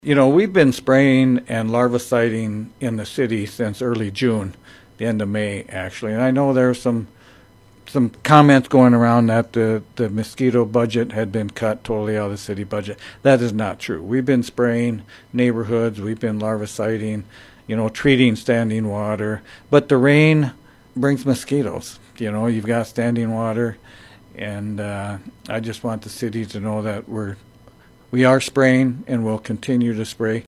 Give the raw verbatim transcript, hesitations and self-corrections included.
You know, we've been spraying and larviciding in the city since early June, the end of May, actually. And I know there's some some comments going around that the, the mosquito budget had been cut totally out of the city budget. That is not true. We've been spraying neighborhoods, we've been larviciding, you know, treating standing water. But the rain brings mosquitoes. You know, you've got standing water, and uh, I just want the city to know that we're we are spraying and will continue to spray.